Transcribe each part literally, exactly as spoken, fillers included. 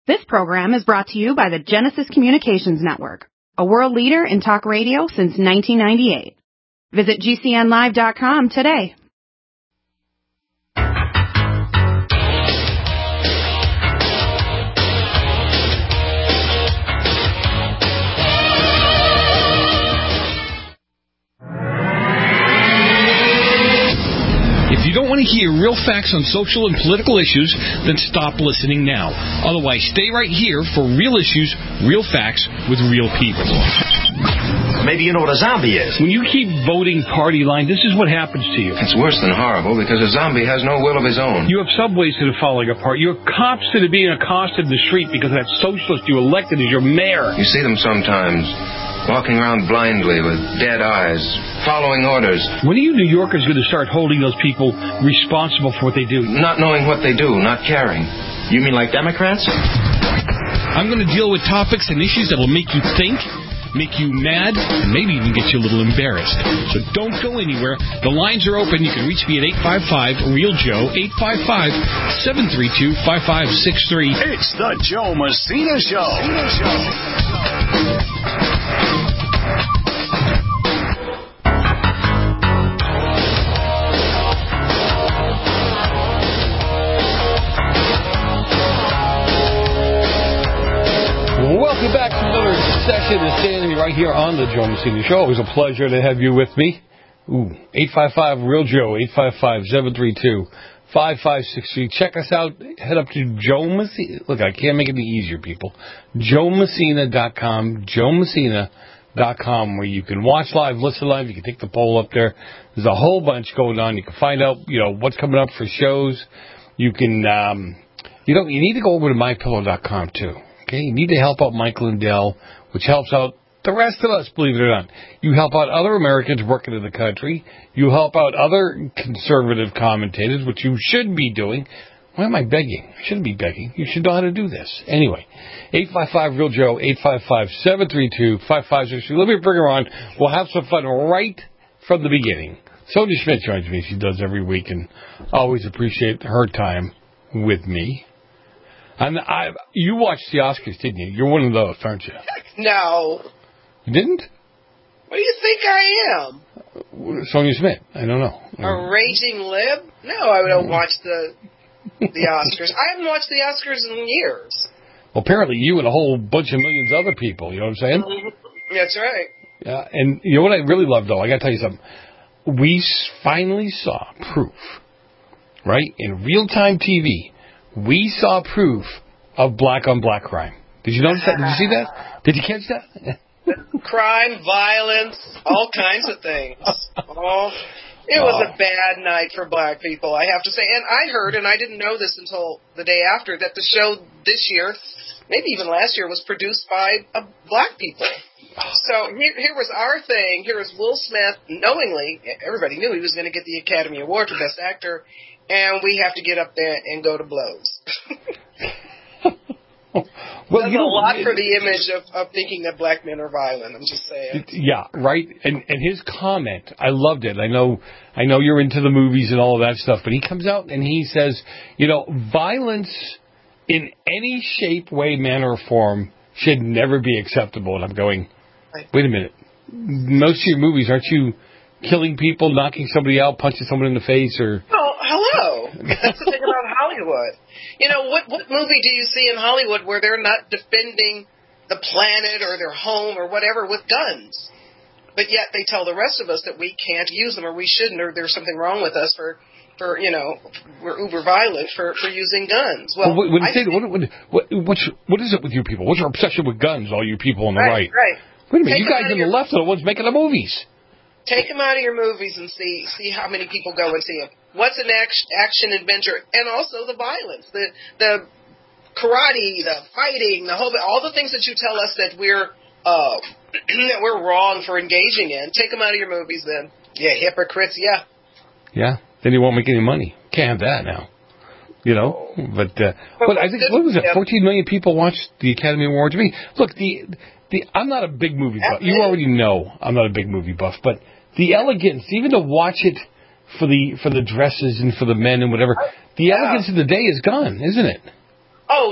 This program is brought to you by the Genesis Communications Network, a world leader in talk radio since nineteen ninety-eight. Visit G C N live dot com today. If you don't want to hear real facts on social and political issues, then stop listening now. Otherwise, stay right here for real issues, real facts, with real people. Maybe you know what a zombie is. When you keep voting party line, this is what happens to you. It's worse than horrible because a zombie has no will of his own. You have subways that are falling apart. You have cops that are being accosted in the street because that socialist you elected as your mayor. You see them sometimes, walking around blindly with dead eyes, following orders. When are you New Yorkers going to start holding those people responsible for what they do? Not knowing what they do, not caring. You mean like Democrats? I'm going to deal with topics and issues that will make you think, make you mad, and maybe even get you a little embarrassed. So don't go anywhere. The lines are open. You can reach me at eight five five, REAL Joe, eight five five, seven three two, five five six three. It's the Joe Messina Show. Messina Show. Welcome back to another session of Sanity right here on the Joe Messina Show. Always a pleasure to have you with me. Ooh, eight five five, REAL Joe, eight five five, seven three two, five five six three. Check us out. Head up to Joe Messina. Look, I can't make it any easier, people. Joe Messina dot com, Joe Messina dot com, where you can watch live, listen live. You can take the poll up there. There's a whole bunch going on. You can find out, you know, what's coming up for shows. You can, um, you know, you need to go over to my pillow dot com, too. Okay, you need to help out Mike Lindell, which helps out the rest of us, believe it or not. You help out other Americans working in the country. You help out other conservative commentators, which you should be doing. Why am I begging? I shouldn't be begging. You should know how to do this. Anyway, eight five five, REAL Joe, eight five five, seven three two, five five six three. Let me bring her on. We'll have some fun right from the beginning. Sonia Schmidt joins me. She does every week, and always appreciate her time with me. And I, you watched the Oscars, didn't you? You're one of those, aren't you? No. You didn't? What do you think I am? Sonia Schmidt. I don't know. A raging lib? No, I don't watch the the Oscars. I haven't watched the Oscars in years. Well, apparently you and a whole bunch of millions of other people. You know what I'm saying? That's right. Yeah, and you know what I really love, though? I got to tell you something. We finally saw proof, right, in real-time T V. We saw proof of black-on-black crime. Did you notice that? Did you see that? Did you catch that? Crime, violence, all kinds of things. Oh, it was a bad night for black people, I have to say. And I heard, and I didn't know this until the day after, that the show this year, maybe even last year, was produced by uh, black people. So here, here was our thing. Here was Will Smith, knowingly, everybody knew he was going to get the Academy Award for Best Actor, and we have to get up there and go to blows. Well, That's you know, a lot for the image of, of thinking that black men are violent. I'm just saying. Yeah, right. And and his comment, I loved it. I know, I know you're into the movies and all of that stuff, but he comes out and he says, you know, violence in any shape, way, manner, or form should never be acceptable. And I'm going, wait a minute. Most of your movies, aren't you killing people, knocking somebody out, punching someone in the face, or? Oh, hello. That's the thing about Hollywood. You know, what what movie do you see in Hollywood where they're not defending the planet or their home or whatever with guns? But yet they tell the rest of us that we can't use them or we shouldn't, or there's something wrong with us for, for you know, we're uber violent for, for using guns. Well, well what, I say, think, what, what, what, what's, what is it with you people? What's your obsession with guns, all you people on the right? right? Right. Wait a minute, Take you guys on the your, left are the ones making the movies. Take them out of your movies and see see how many people go and see them. What's an action, action adventure, and also the violence, the the karate, the fighting, the whole all the things that you tell us that we're uh, that we're wrong for engaging in. Take them out of your movies, then. Yeah, hypocrites. Yeah. Yeah. Then you won't make any money. Can't have that now. You know, but uh, but I think what was it? fourteen million people watched the Academy Awards. I mean, look, the the I'm not a big movie buff. You already know I'm not a big movie buff, but the elegance, even to watch it for the for the dresses and for the men and whatever, the yeah. elegance of the day is gone, isn't it? Oh,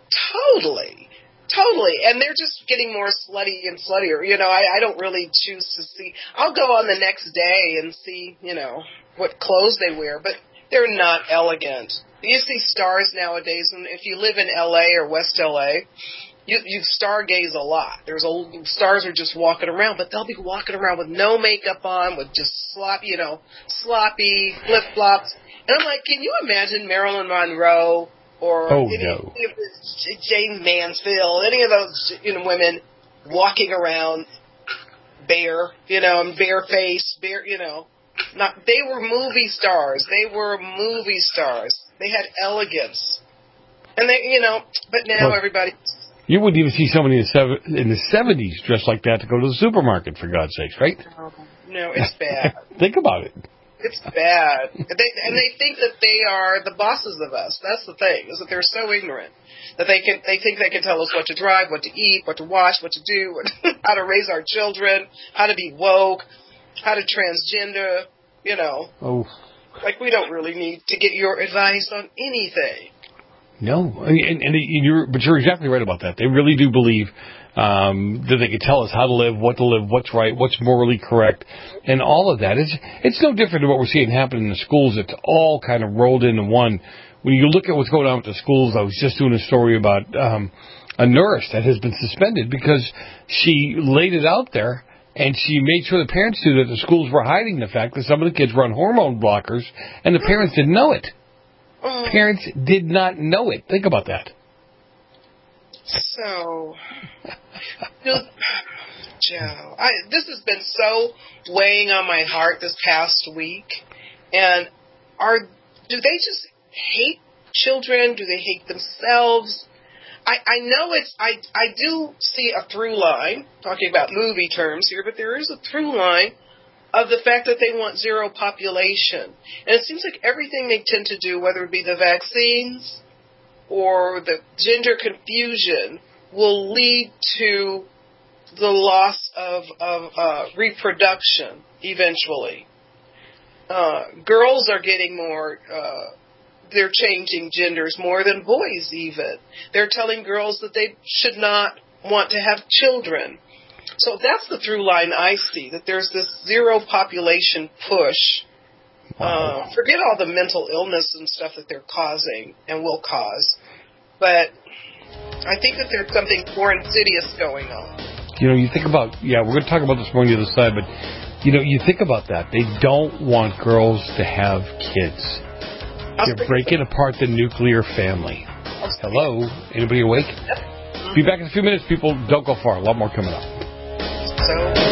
Totally. Totally. And they're just getting more slutty and sluttier. You know, I, I don't really choose to see. I'll go on the next day and see, you know, what clothes they wear, but they're not elegant. You see stars nowadays, and if you live in L A or West L A, you, you stargaze a lot. There's old stars are just walking around, but they'll be walking around with no makeup on, with just sloppy, you know, sloppy flip-flops. And I'm like, can you imagine Marilyn Monroe or oh, any, no. any of the Jane Mansfield, any of those, you know, women walking around bare, you know, and bare face, bare, you know, not, they were movie stars. They were movie stars. They had elegance. And they, you know, but now well, everybody. You wouldn't even see somebody in the, seven, in the seventies dressed like that to go to the supermarket, for God's sakes, right? No, no it's bad. Think about it. It's bad. They, and they think that they are the bosses of us. That's the thing, is that they're so ignorant that they can they think they can tell us what to drive, what to eat, what to watch, what to do, what, how to raise our children, how to be woke, how to transgender, you know. Oh. Like, we don't really need to get your advice on anything. No, and, and you're, but you're exactly right about that. They really do believe um, that they can tell us how to live, what to live, what's right, what's morally correct, and all of that. It's it's no different than what we're seeing happen in the schools. It's all kind of rolled into one. When you look at what's going on with the schools, I was just doing a story about um, a nurse that has been suspended because she laid it out there, and she made sure the parents knew that the schools were hiding the fact that some of the kids were on hormone blockers, and the parents didn't know it. Parents did not know it. Think about that. So, Joe, I, this has been so weighing on my heart this past week. And are do they just hate children? Do they hate themselves? I, I know it's, I, I do see a through line, talking about movie terms here, but there is a through line of the fact that they want zero population. And it seems like everything they tend to do, whether it be the vaccines or the gender confusion, will lead to the loss of, of uh, reproduction eventually. Uh, girls are getting more, uh, they're changing genders more than boys even. They're telling girls that they should not want to have children. So that's the through line I see, that there's this zero population push. Wow. Uh, forget all the mental illness and stuff that they're causing and will cause. But I think that there's something more insidious going on. You know, you think about, yeah, we're going to talk about this more on the other side, but, you know, you think about that. They don't want girls to have kids. They're breaking apart the nuclear family. Hello? Anybody awake? Yep. Be back in a few minutes, people. Don't go far. A lot more coming up. So,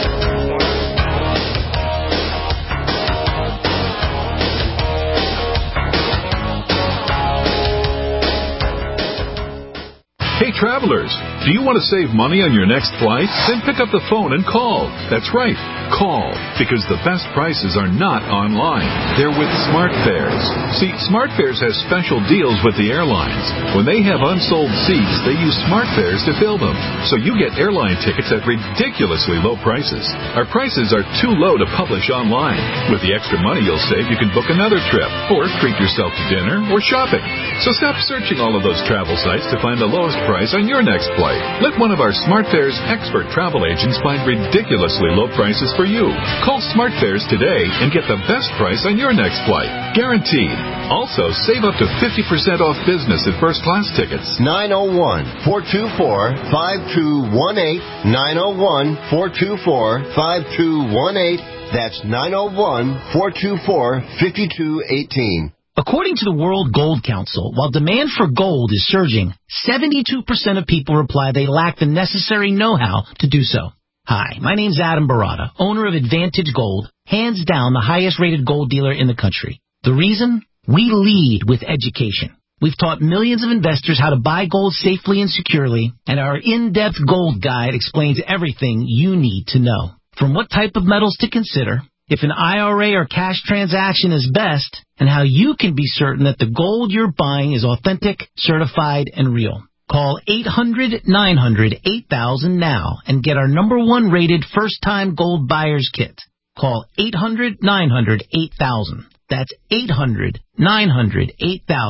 hey, travelers, do you want to save money on your next flight? Then pick up the phone and call. That's right, call, because the best prices are not online. They're with SmartFares. See, SmartFares has special deals with the airlines. When they have unsold seats, they use SmartFares to fill them. So you get airline tickets at ridiculously low prices. Our prices are too low to publish online. With the extra money you'll save, you can book another trip, or treat yourself to dinner or shopping. So stop searching all of those travel sites to find the lowest price on your next flight. Let one of our SmartFares expert travel agents find ridiculously low prices for you. Call SmartFares today and get the best price on your next flight. Guaranteed. Also, save up to fifty percent off business and first class tickets. nine oh one, four two four, five two one eight. nine oh one, four two four, five two one eight. That's nine oh one, four two four, five two one eight. According to the World Gold Council, while demand for gold is surging, seventy-two percent of people reply they lack the necessary know-how to do so. Hi, my name's Adam Barata, owner of Advantage Gold, hands down the highest-rated gold dealer in the country. The reason? We lead with education. We've taught millions of investors how to buy gold safely and securely, and our in-depth gold guide explains everything you need to know. From what type of metals to consider, if an I R A or cash transaction is best, and how you can be certain that the gold you're buying is authentic, certified, and real. Call eight hundred, nine hundred, eight thousand now and get our number one rated first-time gold buyer's kit. Call eight hundred, nine hundred, eight thousand. That's eight hundred, nine hundred, eight thousand.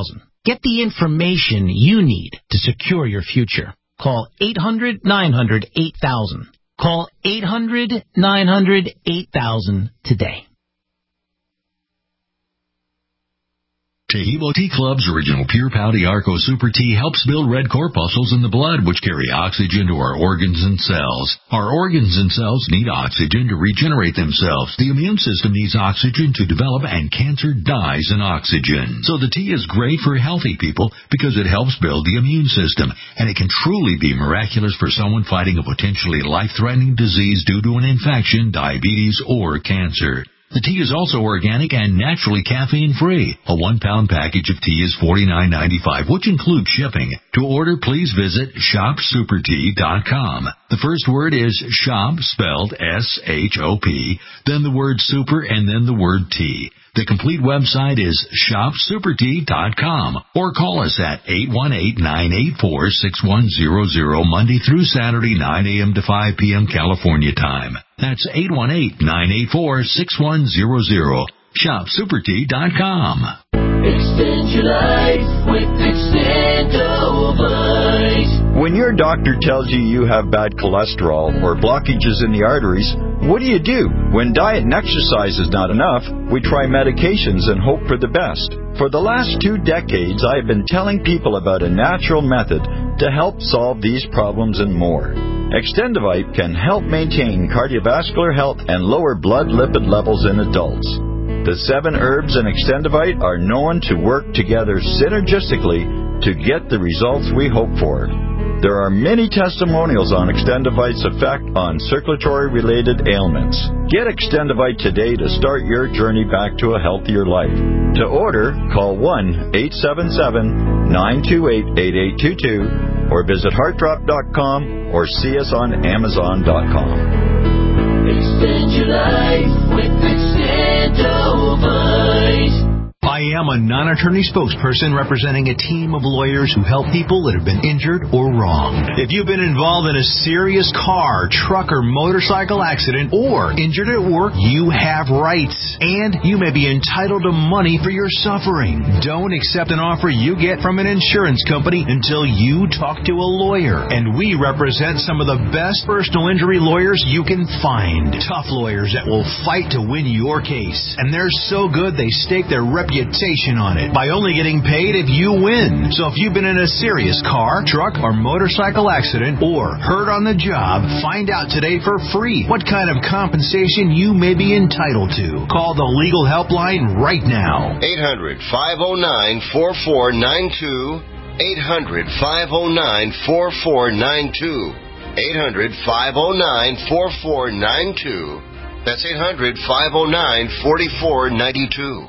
Get the information you need to secure your future. Call eight hundred nine hundred eight thousand. Call eight hundred nine hundred eight thousand today. Taheebo Tea Club's original Pure Pouty Arco Super Tea helps build red corpuscles in the blood, which carry oxygen to our organs and cells. Our organs and cells need oxygen to regenerate themselves. The immune system needs oxygen to develop, and cancer dies in oxygen. So the tea is great for healthy people because it helps build the immune system, and it can truly be miraculous for someone fighting a potentially life-threatening disease due to an infection, diabetes, or cancer. The tea is also organic and naturally caffeine-free. A one-pound package of tea is forty-nine ninety-five, which includes shipping. To order, please visit shop super tea dot com. The first word is shop, spelled S H O P, then the word super, and then the word tea. The complete website is shop super tea dot com, or call us at eight one eight, nine eight four, six one zero zero Monday through Saturday, nine a.m. to five p.m. California time. That's eight one eight, nine eight four, six one zero zero. shop super tea dot com. Extend your life with Extendovite. When your doctor tells you you have bad cholesterol or blockages in the arteries, what do you do? When diet and exercise is not enough, we try medications and hope for the best. For the last two decades, I have been telling people about a natural method to help solve these problems and more. Extendovite can help maintain cardiovascular health and lower blood lipid levels in adults. The seven herbs in Extendovite are known to work together synergistically to get the results we hope for. There are many testimonials on Extendovite's effect on circulatory-related ailments. Get Extendovite today to start your journey back to a healthier life. To order, call one eight seven seven, nine two eight, eight eight two two or visit heart drop dot com or see us on amazon dot com. Extend your life with Extendovite. I am a non-attorney spokesperson representing a team of lawyers who help people that have been injured or wronged. If you've been involved in a serious car, truck, or motorcycle accident or injured at work, you have rights, and you may be entitled to money for your suffering. Don't accept an offer you get from an insurance company until you talk to a lawyer, and we represent some of the best personal injury lawyers you can find. Tough lawyers that will fight to win your case, and they're so good they stake their reputation on it by only getting paid if you win. So if you've been in a serious car, truck, or motorcycle accident or hurt on the job, find out today for free what kind of compensation you may be entitled to. Call the legal helpline right now. eight hundred, five oh nine, four four nine two. eight hundred, five oh nine, four four nine two. eight hundred, five oh nine, four four nine two. That's eight hundred, five oh nine, four four nine two.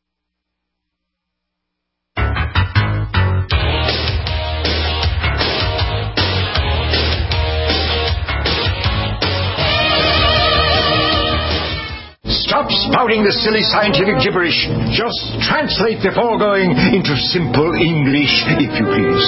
Stop spouting the silly scientific gibberish. Just translate the foregoing into simple English, if you please.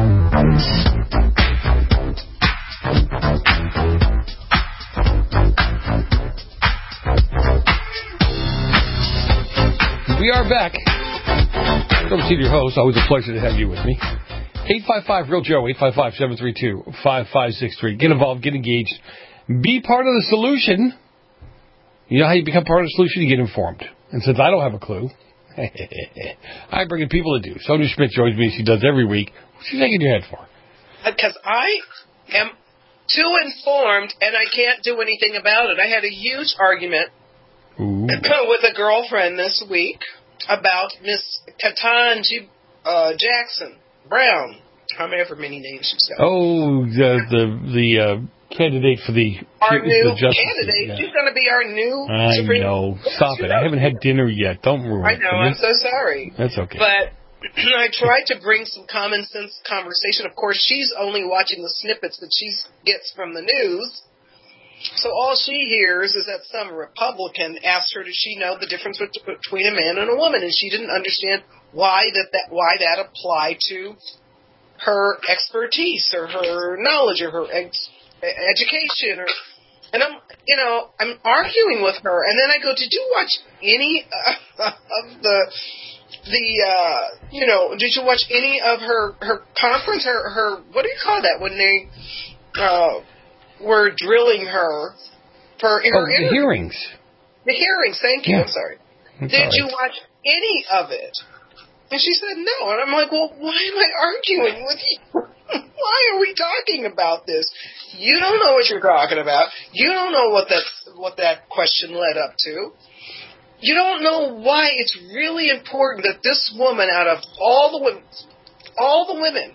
We are back. I'm Senior Host. Always a pleasure to have you with me. eight five five, real Joe, eight five five, seven three two, five five six three. Get involved, get engaged. Be part of the solution. You know how you become part of the solution? You get informed. And since I don't have a clue, I bring in people that do. Sonia Schmidt joins me. She does every week. What's she shaking your head for? Because I am too informed, and I can't do anything about it. I had a huge argument with a girlfriend this week about Miss Ketanji uh, Jackson Brown. However many names she's got. Oh, the the the uh, candidate for the our the new justice, candidate. yeah. She's going to be our new I Supreme know. Court. Stop it. I haven't had dinner yet. Don't ruin it. I know. I'm so sorry. That's okay. But I tried to bring some common sense conversation. Of course, she's only watching the snippets that she gets from the news. So all she hears is that some Republican asked her, does she know the difference between a man and a woman? And she didn't understand why that, that why that applied to her expertise or her knowledge or her ex- education. Or, and I'm, you know, I'm arguing with her. And then I go, did you watch any uh, of the the, uh, you know, did you watch any of her, her conference, her, her, what do you call that, when they uh, were drilling her for her oh, the interview? hearings. The hearings, thank you, Yeah. I'm sorry. That's Did all right. you watch any of it? And she said no. And I'm like, well, why am I arguing with you? Why are we talking about this? You don't know what you're talking about. You don't know what that, what that question led up to. You don't know why it's really important that this woman, out of all the women, all the women,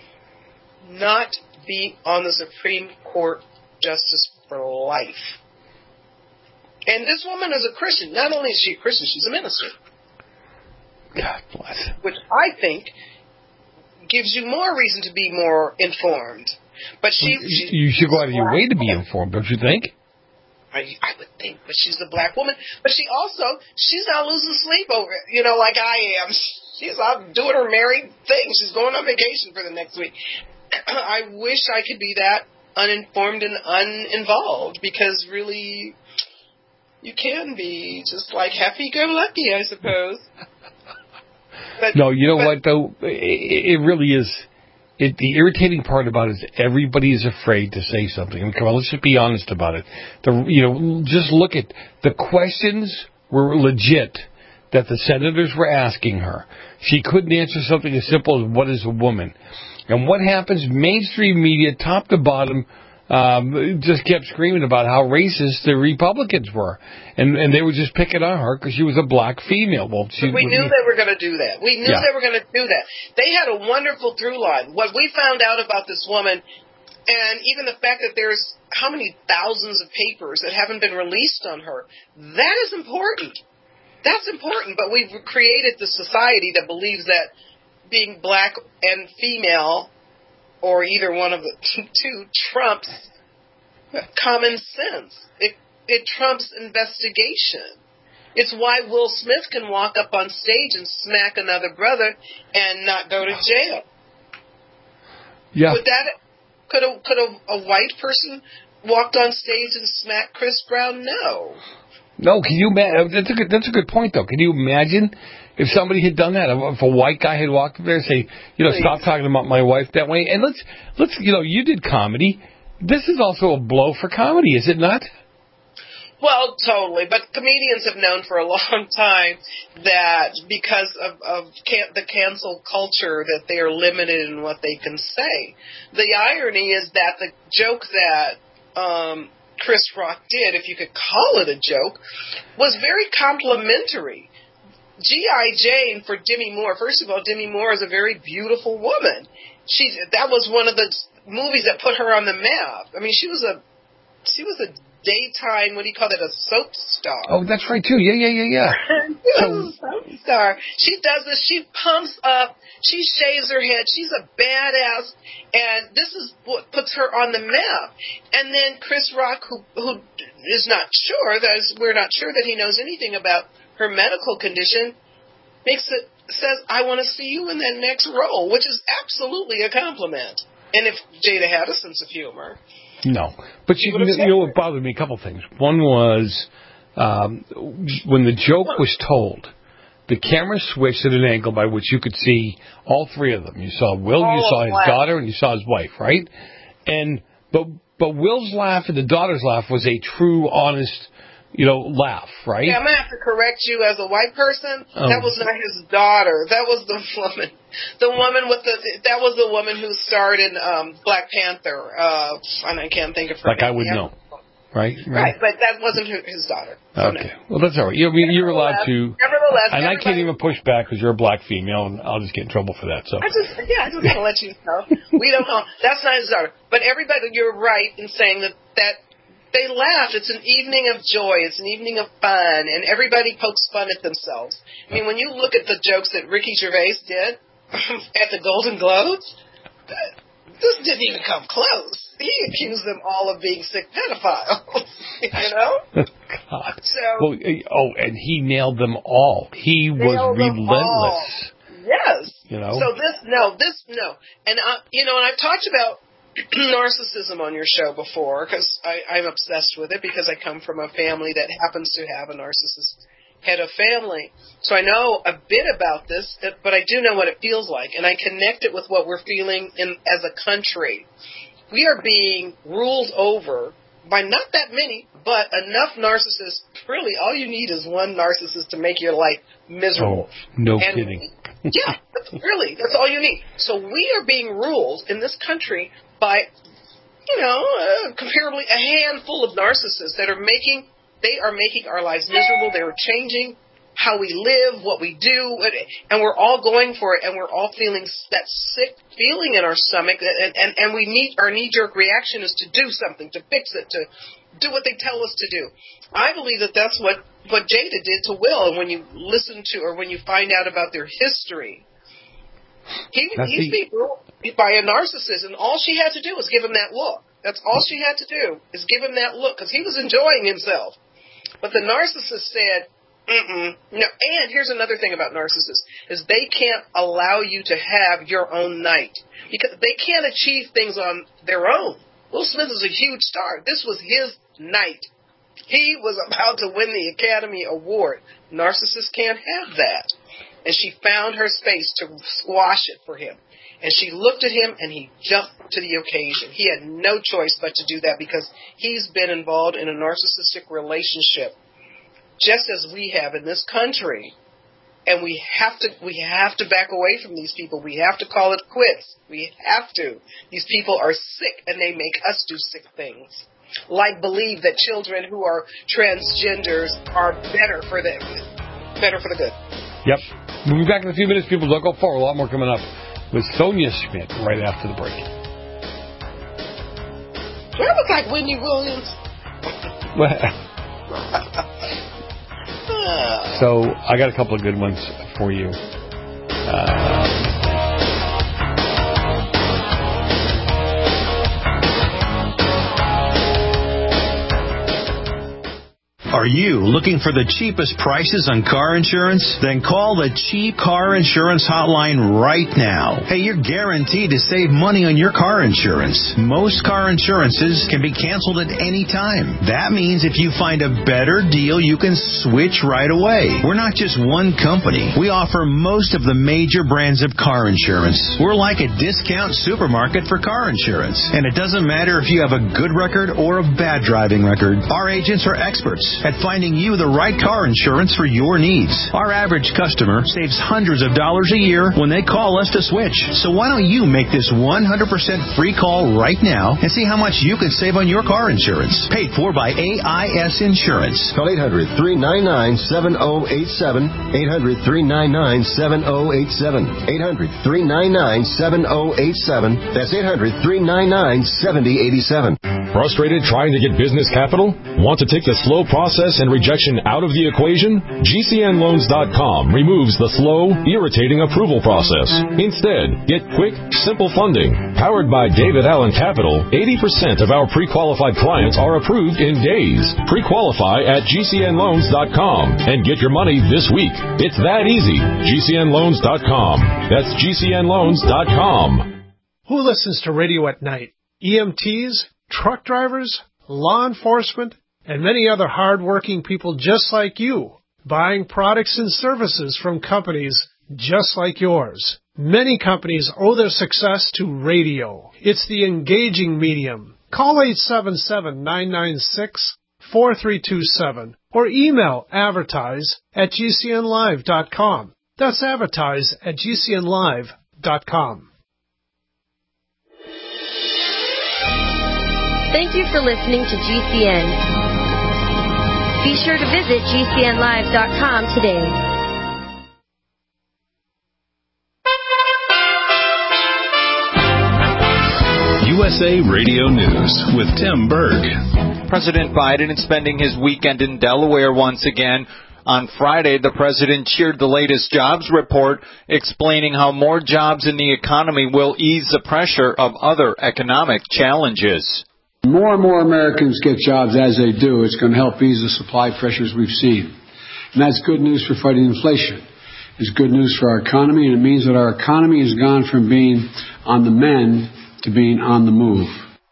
not be on the Supreme Court justice for life. And this woman is a Christian. Not only is she a Christian, she's a minister. God bless. Which I think gives you more reason to be more informed. But she, she You should go out of your way to be informed, don't you think? I, I would think, but she's a black woman. But she also, she's not losing sleep over it, you know, like I am. She's out doing her married thing. She's going on vacation for the next week. I wish I could be that uninformed and uninvolved, because really, you can be just like happy-go-lucky, I suppose. But, no, you know but, what, though? It, it really is. It, the irritating part about it is everybody is afraid to say something. I mean, come on, let's just be honest about it. The, you know, just look at the questions were legit that the senators were asking her. She couldn't answer something as simple as what is a woman. And what happens? Mainstream media, top to bottom, um, just kept screaming about how racist the Republicans were, and and they were just picking on her because she was a black female. Well, she, we knew they were going to do that. We knew yeah. they were going to do that. They had a wonderful through line. What we found out about this woman, and even the fact that there's how many thousands of papers that haven't been released on her, that is important. That's important. But we've created the society that believes that being black and female, or either one of the two, trumps common sense. It it trumps investigation. It's why Will Smith can walk up on stage and smack another brother and not go to jail. Yeah. Would that could a could a, a white person walked on stage and smack Chris Brown? No. No, can you imagine? That's a good. That's a good point, though. Can you imagine if somebody had done that? If a white guy had walked up there and say, you know, Please. Stop talking about my wife that way. And let's let's you know, you did comedy. This is also a blow for comedy, is it not? Well, totally. But comedians have known for a long time that because of, of can- the cancel culture that they are limited in what they can say. The irony is that the joke that um, Chris Rock did, if you could call it a joke, was very complimentary. G I. Jane for Demi Moore. First of all, Demi Moore is a very beautiful woman. She that was one of the movies that put her on the map. I mean, she was a she was a daytime, what do you call it, a soap star. Oh, that's right, too. Yeah, yeah, yeah, yeah. She was a soap star. She does this. She pumps up. She shaves her head. She's a badass. And this is what puts her on the map. And then Chris Rock, who who is not sure, that is, we're not sure that he knows anything about her medical condition, makes it, says, I want to see you in that next role, which is absolutely a compliment. And if Jada had a sense of humor. No. But you, you know what bothered me? A couple things. One was um, when the joke was told, the camera switched at an angle by which you could see all three of them. You saw Will, all you saw his laugh. daughter, and you saw his wife, right? And but but Will's laugh and the daughter's laugh was a true, honest, you know, laugh, right? Yeah, I'm going to have to correct you as a white person. Oh. That was not his daughter. That was the woman. The woman with the, that was the woman who starred in um, Black Panther. Uh, and I can't think of her Like name. I would yeah. know. Right? Right, but that wasn't his daughter. So okay. No. Well, that's all right. You're, you're allowed to. Nevertheless. And I can't even push back because you're a black female, and I'll just get in trouble for that. So. I just, yeah, I just want to let you know. We don't know. That's not his daughter. But everybody, you're right in saying that, that they laughed. It's an evening of joy. It's an evening of fun, and everybody pokes fun at themselves. I mean, when you look at the jokes that Ricky Gervais did at the Golden Globes, this didn't even come close. He accused them all of being sick pedophiles, you know? God. So, well, oh, and he nailed them all. He was relentless. Yes. You know? So this, no, this, no. And, I, you know, and I've talked about narcissism on your show before because I'm obsessed with it because I come from a family that happens to have a narcissist head of family. So I know a bit about this, but I do know what it feels like, and I connect it with what we're feeling in as a country. We are being ruled over by not that many, but enough narcissists. Really, all you need is one narcissist to make your life miserable. Oh, no and kidding. Yeah, that's really, that's all you need. So we are being ruled in this country by, you know, uh, comparably a handful of narcissists that are making, they are making our lives miserable. They are changing how we live, what we do, and we're all going for it, and we're all feeling that sick feeling in our stomach, and, and, and we need, our knee-jerk reaction is to do something, to fix it, to do what they tell us to do. I believe that that's what, what Jada did to Will, and when you listen to, or when you find out about their history, he, he's the, being ruled by a narcissist, and all she had to do was give him that look. That's all she had to do, is give him that look, because he was enjoying himself. But the narcissist said, Mm-mm. No, and here's another thing about narcissists, is they can't allow you to have your own night. Because they can't achieve things on their own. Will Smith is a huge star. This was his night. He was about to win the Academy Award. Narcissists can't have that. And she found her space to squash it for him. And she looked at him, and he jumped to the occasion. He had no choice but to do that because he's been involved in a narcissistic relationship, just as we have in this country. And we have to we have to back away from these people. We have to call it quits. We have to. These people are sick, and they make us do sick things. Like believe that children who are transgenders are better for them, better for the good. Yep. We'll be back in a few minutes, people. Don't go far. A lot more coming up with Sonia Schmidt right after the break. That was like Whitney Williams. So I got a couple of good ones for you. Uh, Are you looking for the cheapest prices on car insurance? Then call the Cheap Car Insurance Hotline right now. Hey, you're guaranteed to save money on your car insurance. Most car insurances can be canceled at any time. That means if you find a better deal, you can switch right away. We're not just one company. We offer most of the major brands of car insurance. We're like a discount supermarket for car insurance. And it doesn't matter if you have a good record or a bad driving record. Our agents are experts at finding you the right car insurance for your needs. Our average customer saves hundreds of dollars a year when they call us to switch. So why don't you make this one hundred percent free call right now and see how much you can save on your car insurance. Paid for by A I S Insurance. Call eight hundred, three nine nine, seven oh eight seven. eight hundred, three nine nine, seven oh eight seven. eight hundred, three nine nine, seven oh eight seven. That's eight hundred, three nine nine, seven oh eight seven. Frustrated trying to get business capital? Want to take the slow process and rejection out of the equation? G C N loans dot com removes the slow, irritating approval process. Instead, get quick, simple funding. Powered by David Allen Capital, eighty percent of our pre-qualified clients are approved in days. Pre-qualify at G C N loans dot com and get your money this week. It's that easy. G C N loans dot com. That's G C N loans dot com. Who listens to radio at night? E M Ts? Truck drivers, law enforcement, and many other hard-working people just like you, buying products and services from companies just like yours. Many companies owe their success to radio. It's the engaging medium. Call eight seven seven, nine nine six, four three two seven or email advertise at G C N live dot com. That's advertise at G C N live dot com. Thank you for listening to G C N. Be sure to visit G C N live dot com today. U S A Radio News with Tim Berg. President Biden is spending his weekend in Delaware once again. On Friday, the president cheered the latest jobs report, explaining how more jobs in the economy will ease the pressure of other economic challenges. More and more Americans get jobs as they do. It's going to help ease the supply pressures we've seen. And that's good news for fighting inflation. It's good news for our economy, and it means that our economy has gone from being on the mend to being on the move.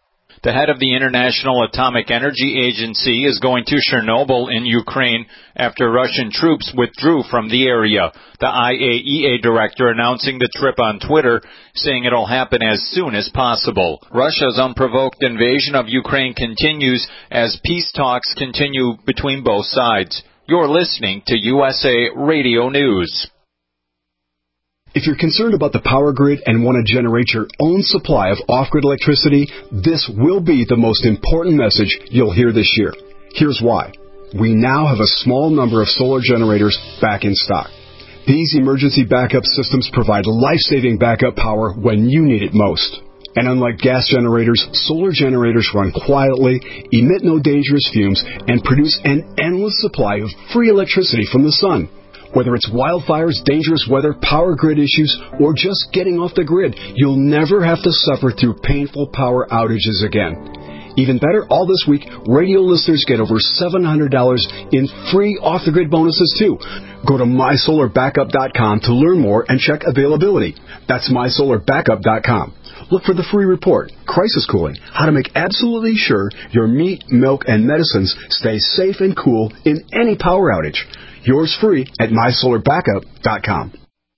The head of the International Atomic Energy Agency is going to Chernobyl in Ukraine after Russian troops withdrew from the area. The I A E A director announcing the trip on Twitter, saying it'll happen as soon as possible. Russia's unprovoked invasion of Ukraine continues as peace talks continue between both sides. You're listening to U S A Radio News. If you're concerned about the power grid and want to generate your own supply of off-grid electricity, this will be the most important message you'll hear this year. Here's why. We now have a small number of solar generators back in stock. These emergency backup systems provide life-saving backup power when you need it most. And unlike gas generators, solar generators run quietly, emit no dangerous fumes, and produce an endless supply of free electricity from the sun. Whether it's wildfires, dangerous weather, power grid issues, or just getting off the grid, you'll never have to suffer through painful power outages again. Even better, all this week, radio listeners get over seven hundred dollars in free off-the-grid bonuses, too. Go to my solar backup dot com to learn more and check availability. That's my solar backup dot com. Look for the free report, Crisis Cooling, how to make absolutely sure your meat, milk, and medicines stay safe and cool in any power outage. Yours free at my solar backup dot com.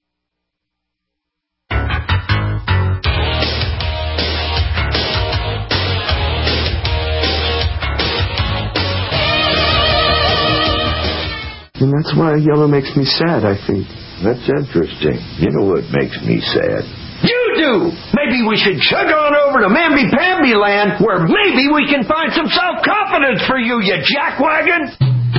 And that's why yellow makes me sad, I think. That's interesting. You know what makes me sad? You do! Maybe we should chug on over to Mamby-Pamby land, where maybe we can find some self-confidence for you, you jackwagon!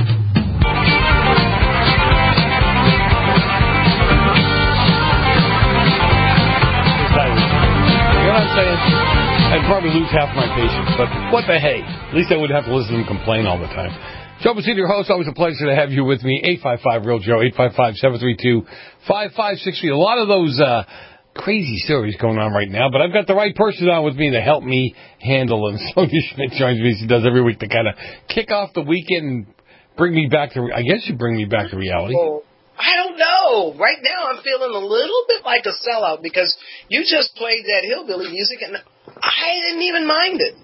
You know what I'm saying? I'd probably lose half my patience, but what the hey? At least I wouldn't have to listen to them complain all the time. Joe Messina, your host. Always a pleasure to have you with me. eight five five, real Joe, eight five five, seven three two, five five six three. A lot of those uh, crazy stories going on right now, but I've got the right person on with me to help me handle them. Sonia Schmidt joins me. She does every week to kind of kick off the weekend and bring me back to, I guess you bring me back to reality. Oh, I don't know. Right now I'm feeling a little bit like a sellout because you just played that hillbilly music and I didn't even mind it.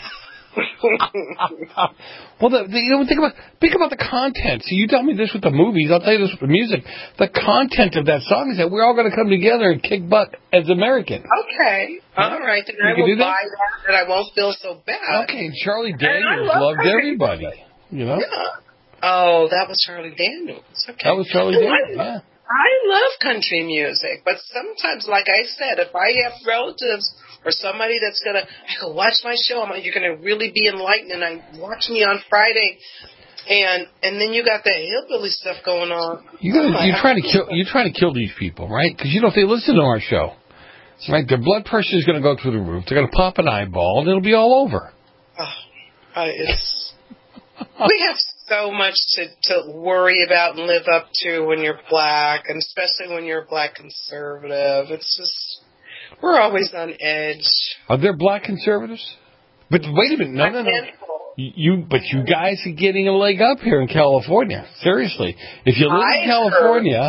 Well, the, the, you know, think about think about the content. So you tell me this with the movies, I'll tell you this with the music. The content of that song is that we're all going to come together and kick butt as Americans. Okay, all right, then I will buy that, and I won't feel so bad. Okay, and Charlie Daniels loved everybody. You know. Yeah. Oh, that was Charlie Daniels. Okay. That was Charlie Daniels. Yeah. I love country music, but sometimes, like I said, if I have relatives or somebody that's going to, I go watch my show, I'm like, you're going to really be enlightened, and I watch me on Friday, and and then you got that hillbilly stuff going on. You gotta, oh you're trying to kill. You're trying to kill these people, right? Because you know if they listen to our show, right, their blood pressure is going to go through the roof. They're going to pop an eyeball, and it'll be all over. Oh, uh, it's we have so much to, to worry about and live up to when you're black, and especially when you're a black conservative. It's just, we're always on edge. Are there black conservatives? But wait a minute, no, no, no. You, but you guys are getting a leg up here in California. Seriously, if you live I in California,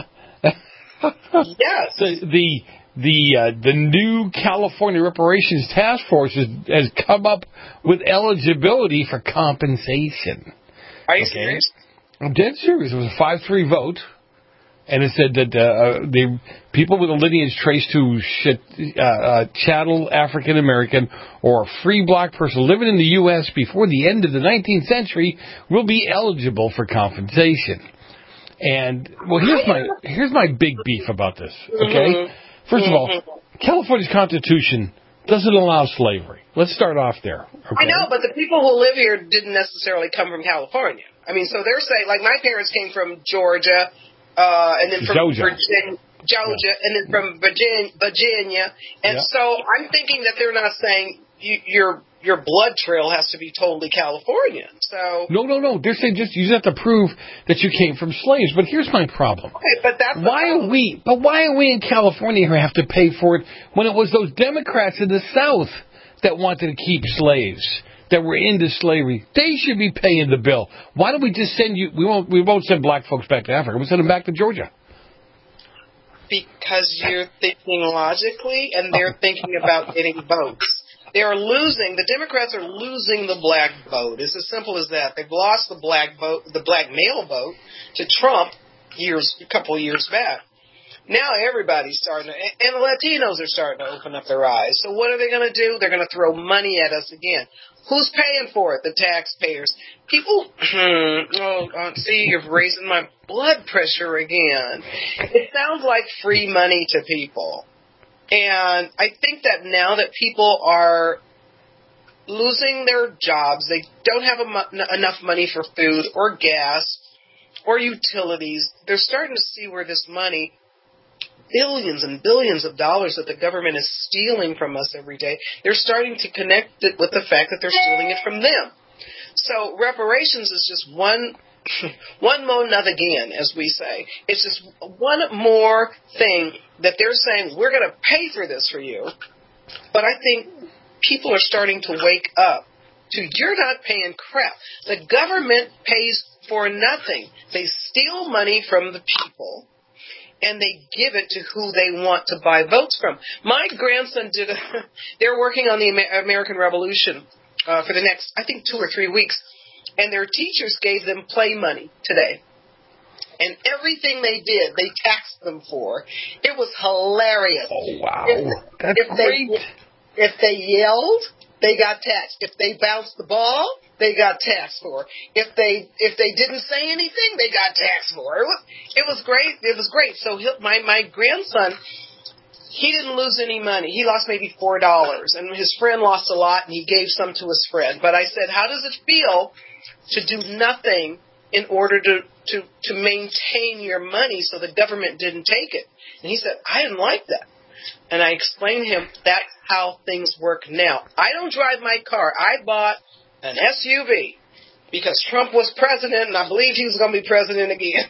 yes, the the the, uh, the new California Reparations Task Force has, has come up with eligibility for compensation. Are you okay. serious? I'm dead serious. It was a five three vote, and it said that uh, the people with a lineage traced to shit, uh, uh, chattel African American or a free black person living in the U S before the end of the nineteenth century will be eligible for compensation. And well, here's my here's my big beef about this. Okay, mm-hmm. First of all, California's Constitution doesn't allow slavery. Let's start off there. Okay? I know, but the people who live here didn't necessarily come from California. I mean, so they're saying, like, my parents came from Georgia, uh, and then from Georgia. Virginia, Georgia, yeah. and then from Virginia, Virginia. And yeah. so I'm thinking that they're not saying you, your your blood trail has to be totally Californian. So no, no, no. They're saying just you just have to prove that you came from slaves. But here's my problem. Okay, but that's why are we? But why are we in California who have to pay for it when it was those Democrats in the South that wanted to keep slaves, that were into slavery? They should be paying the bill. Why don't we just send you? We won't. We won't send black folks back to Africa. We'll send them back to Georgia. Because you're thinking logically, and they're thinking about getting votes. They are losing, the Democrats are losing the black vote. It's as simple as that. They've lost the black vote, the black male vote to Trump years, a couple of years back. Now everybody's starting to, and the Latinos are starting to open up their eyes. So what are they going to do? They're going to throw money at us again. Who's paying for it? The taxpayers. People, oh, uh, see, you're raising my blood pressure again. It sounds like free money to people. And I think that now that people are losing their jobs, they don't have a, enough money for food or gas or utilities, they're starting to see where this money, billions and billions of dollars that the government is stealing from us every day, they're starting to connect it with the fact that they're stealing it from them. So reparations is just one one more nother again, as we say. It's just one more thing that they're saying, we're going to pay for this for you. But I think people are starting to wake up to, you're not paying crap. The government pays for nothing. They steal money from the people, and they give it to who they want to buy votes from. My grandson did a, they're working on the American Revolution uh, for the next, I think, two or three weeks, and their teachers gave them play money today. And everything they did, they taxed them for. It was hilarious. Oh, wow. If, That's if great. They, if they yelled, they got taxed. If they bounced the ball, they got taxed for. If they if they didn't say anything, they got taxed for. It was it was great. It was great. So he, my my grandson, he didn't lose any money. He lost maybe four dollars, and his friend lost a lot, and he gave some to his friend. But I said, how does it feel to do nothing in order to to to maintain your money so the government didn't take it? And he said, I didn't like that. And I explained to him, that's how things work now. I don't drive my car. I bought an S U V because Trump was president, and I believed he was going to be president again.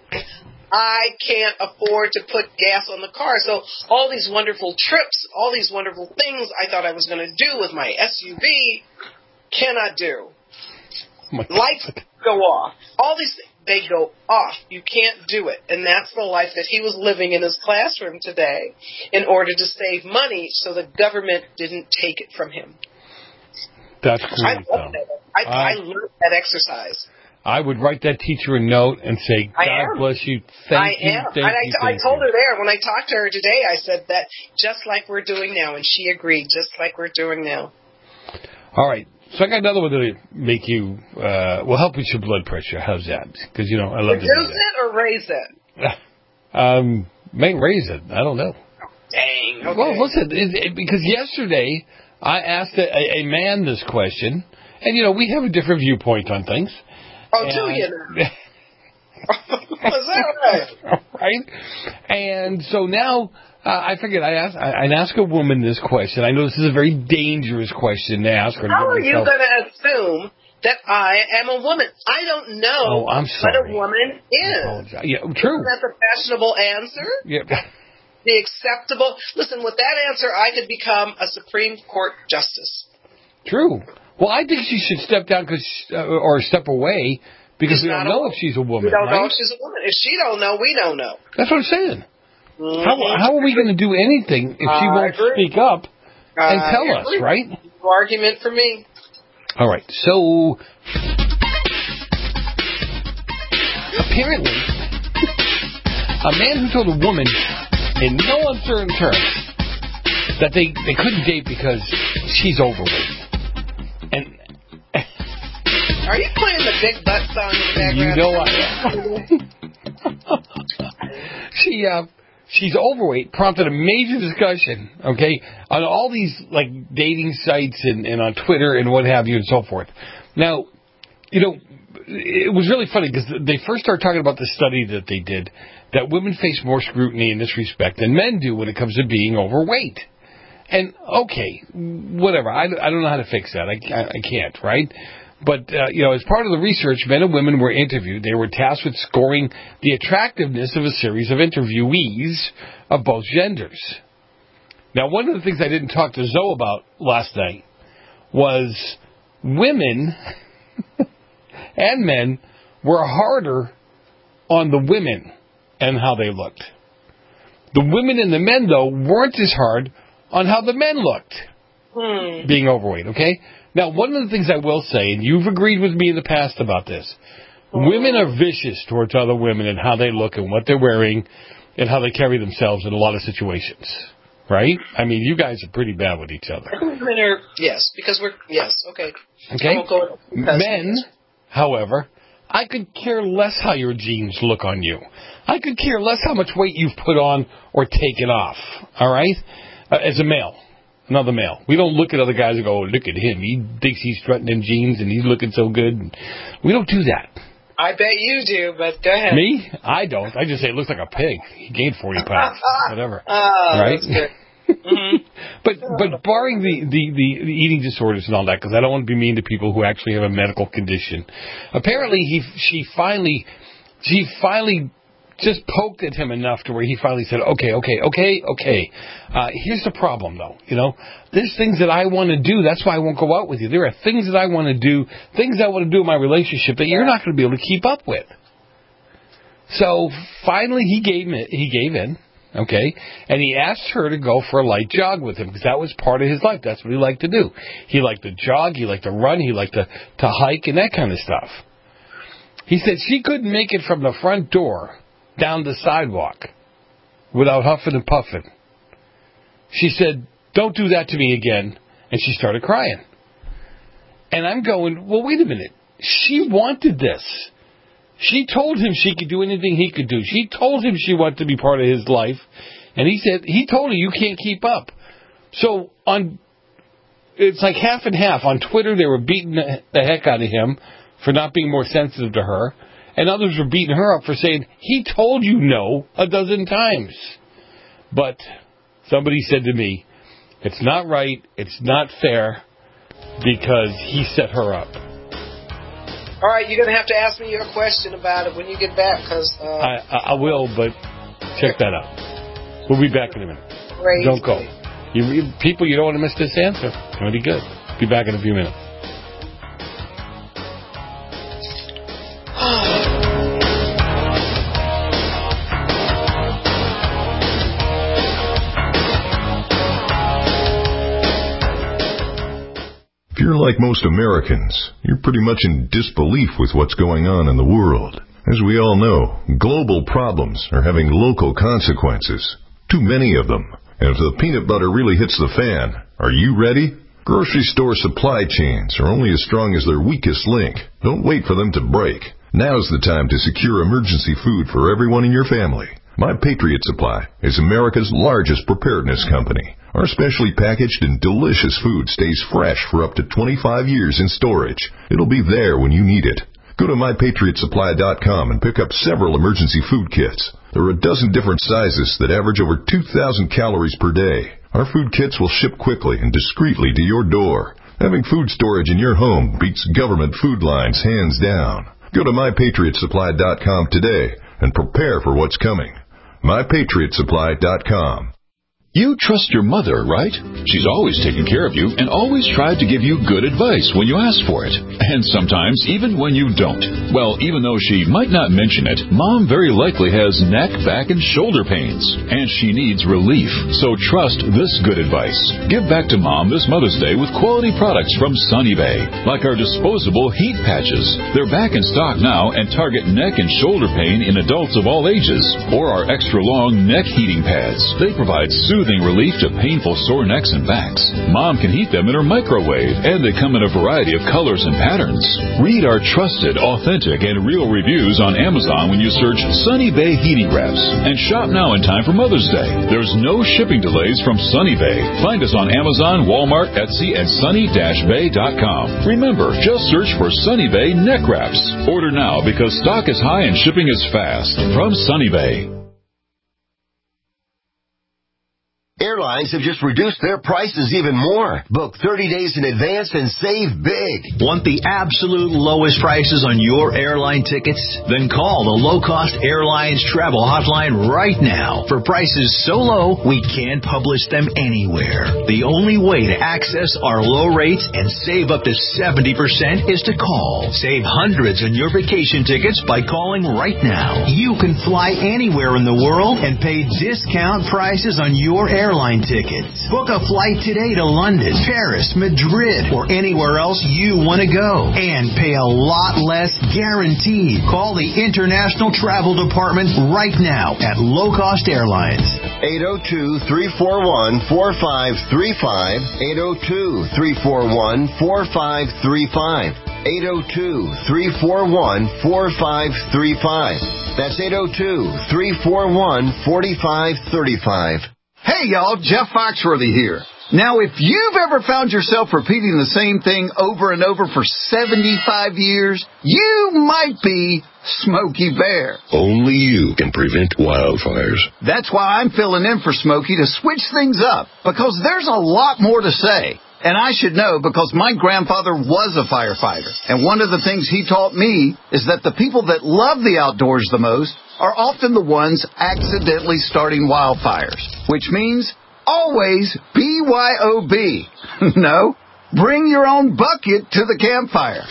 I can't afford to put gas on the car. So all these wonderful trips, all these wonderful things I thought I was going to do with my S U V, cannot do. Lights go off. All these things, they go off. You can't do it. And that's the life that he was living in his classroom today in order to save money so the government didn't take it from him. That's great, I love that. I, I, I learned that exercise. I would write that teacher a note and say, God bless you, thank I you, am. thank and you, I, thank I told you. her there, when I talked to her today, I said that just like we're doing now, and she agreed, just like we're doing now. All right. So I got another one that'll make you, uh, will help with your blood pressure. How's that? Because, you know, I love to do Reduce that. it or raise it? um, may raise it. I don't know. Dang. Okay. Well, listen, it, it, because yesterday I asked a, a man this question, and, you know, we have a different viewpoint on things. Oh, and, do you know? Was that right? Right? And so now, uh, I figured I'd ask, I'd ask a woman this question. I know this is a very dangerous question to ask her. How are you going to assume that I am a woman? I don't know oh, I'm sorry. what a woman is. Yeah, true. Isn't that the fashionable answer? Yeah. The acceptable? Listen, with that answer, I could become a Supreme Court justice. True. Well, I think she should step down cause, uh, or step away because she's we don't know if she's a woman. We don't right? know if she's a woman. If she don't know, we don't know. That's what I'm saying. Mm-hmm. How how are we going to do anything if she uh, won't speak up and uh, tell us, right? No argument for me. All right. So apparently, a man who told a woman in no uncertain terms that they, they couldn't date because she's overweight. And are you playing the big butt song in the background? You know what? she uh, she's overweight prompted a major discussion, okay, on all these like dating sites and, and on Twitter and what have you and so forth. Now, you know, it was really funny because they first started talking about the study that they did that women face more scrutiny in this respect than men do when it comes to being overweight. And, okay, whatever. I, I don't know how to fix that. I, I, I can't, right? But, uh, you know, as part of the research, men and women were interviewed. They were tasked with scoring the attractiveness of a series of interviewees of both genders. Now, one of the things I didn't talk to Zoe about last night was women and men were harder on the women and how they looked. The women and the men, though, weren't as hard on how the men looked. Hmm. being overweight, okay? Now, one of the things I will say, and you've agreed with me in the past about this, mm-hmm. women are vicious towards other women and how they look and what they're wearing and how they carry themselves in a lot of situations, right? I mean, you guys are pretty bad with each other. Women are, yes, because we're, yes, okay. Okay? Go, Men, however, I could care less how your jeans look on you. I could care less how much weight you've put on or taken off, all right? Uh, as a male. Another male. We don't look at other guys and go, oh, look at him. He thinks he's strutting in jeans and he's looking so good. We don't do that. I bet you do, but go ahead. Me? I don't. I just say it looks like a pig. He gained forty pounds. Whatever. Oh, right? That's good. Mm-hmm. but but barring the, the, the, the eating disorders and all that, because I don't want to be mean to people who actually have a medical condition. Apparently, he she finally she finally just poked at him enough to where he finally said, okay, okay, okay, okay. Uh, here's the problem, though. You know, there's things that I want to do. That's why I won't go out with you. There are things that I want to do, things I want to do in my relationship that you're not going to be able to keep up with. So finally, he gave in, he gave in, okay, and he asked her to go for a light jog with him because that was part of his life. That's what he liked to do. He liked to jog, he liked to run, he liked to, to hike and that kind of stuff. He said she couldn't make it from the front door down the sidewalk without huffing and puffing. She said, don't do that to me again. And she started crying. And I'm going, well, wait a minute. She wanted this. She told him she could do anything he could do. She told him she wanted to be part of his life. And he said, he told her you can't keep up. So on, it's like half and half. On Twitter, they were beating the heck out of him for not being more sensitive to her. And others were beating her up for saying, he told you no a dozen times. But somebody said to me, it's not right, it's not fair, because he set her up. All right, you're going to have to ask me your question about it when you get back, because... Uh, I, I, I will, but check that out. We'll be back in a minute. Crazy. Don't go. You, you, people, you don't want to miss this answer. It's going to be good. Be back in a few minutes. If you're like most Americans, you're pretty much in disbelief with what's going on in the world. As we all know, global problems are having local consequences. Too many of them. And if the peanut butter really hits the fan, are you ready? Grocery store supply chains are only as strong as their weakest link. Don't wait for them to break. Now's the time to secure emergency food for everyone in your family. My Patriot Supply is America's largest preparedness company. Our specially packaged and delicious food stays fresh for up to twenty-five years in storage. It'll be there when you need it. Go to my patriot supply dot com and pick up several emergency food kits. There are a dozen different sizes that average over two thousand calories per day. Our food kits will ship quickly and discreetly to your door. Having food storage in your home beats government food lines hands down. Go to my patriot supply dot com today and prepare for what's coming. my patriot supply dot com. You trust your mother, right? She's always taken care of you and always tried to give you good advice when you ask for it. And sometimes even when you don't. Well, even though she might not mention it, Mom very likely has neck, back, and shoulder pains. And she needs relief. So trust this good advice. Give back to Mom this Mother's Day with quality products from Sunny Bay. Like our disposable heat patches. They're back in stock now and target neck and shoulder pain in adults of all ages. Or our extra long neck heating pads. They provide soothing Soothing relief to painful sore necks and backs. Mom can heat them in her microwave, and they come in a variety of colors and patterns. Read our trusted, authentic, and real reviews on Amazon when you search Sunny Bay Heating Wraps. And shop now in time for Mother's Day. There's no shipping delays from Sunny Bay. Find us on Amazon, Walmart, Etsy, and sunny dash bay dot com. Remember, just search for Sunny Bay Neck Wraps. Order now because stock is high and shipping is fast. From Sunny Bay. Airlines have just reduced their prices even more. Book thirty days in advance and save big. Want the absolute lowest prices on your airline tickets? Then call the Low Cost Airlines Travel Hotline right now for prices so low we can't publish them anywhere. The only way to access our low rates and save up to seventy percent is to call. Save hundreds on your vacation tickets by calling right now. You can fly anywhere in the world and pay discount prices on your airline airline tickets. Book a flight today to London, Paris, Madrid, or anywhere else you want to go. And pay a lot less guaranteed. Call the International Travel Department right now at Low Cost Airlines. eight oh two, three four one, four five three five. eight oh two, three four one, four five three five. eight oh two, three four one, four five three five. That's eight oh two, three four one, four five three five. Hey, y'all, Jeff Foxworthy here. Now, if you've ever found yourself repeating the same thing over and over for seventy-five years, you might be Smokey Bear. Only you can prevent wildfires. That's why I'm filling in for Smokey to switch things up, because there's a lot more to say. And I should know because my grandfather was a firefighter. And one of the things he taught me is that the people that love the outdoors the most are often the ones accidentally starting wildfires, which means always B Y O B. No, bring your own bucket to the campfire.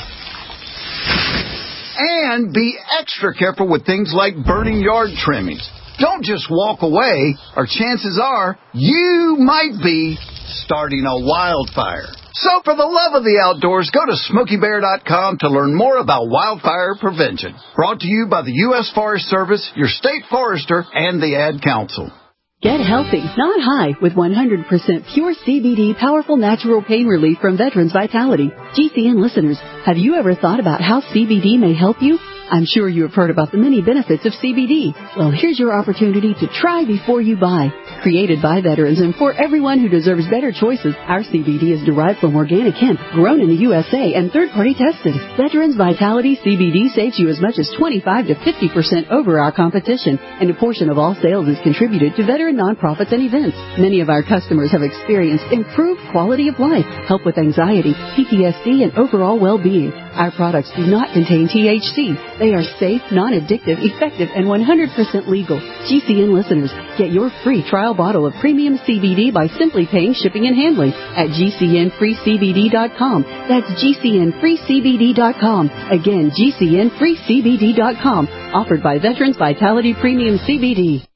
And be extra careful with things like burning yard trimmings. Don't just walk away, or chances are you might be starting a wildfire. So for the love of the outdoors, go to Smokey Bear dot com to learn more about wildfire prevention. Brought to you by the U S Forest Service, your state forester, and the Ad Council. Get healthy, not high, with one hundred percent pure C B D powerful natural pain relief from Veterans Vitality. G C N listeners, have you ever thought about how C B D may help you? I'm sure you have heard about the many benefits of C B D. Well, here's your opportunity to try before you buy. Created by veterans and for everyone who deserves better choices, our C B D is derived from organic hemp, grown in the U S A, and third-party tested. Veterans Vitality C B D saves you as much as twenty-five to fifty percent over our competition, and a portion of all sales is contributed to veteran nonprofits and events. Many of our customers have experienced improved quality of life, help with anxiety, P T S D, and overall well-being. Our products do not contain T H C. They are safe, non-addictive, effective, and one hundred percent legal. G C N listeners, get your free trial bottle of premium C B D by simply paying shipping and handling at G C N free C B D dot com. That's G C N free C B D dot com. Again, G C N free C B D dot com. Offered by Veterans Vitality Premium C B D.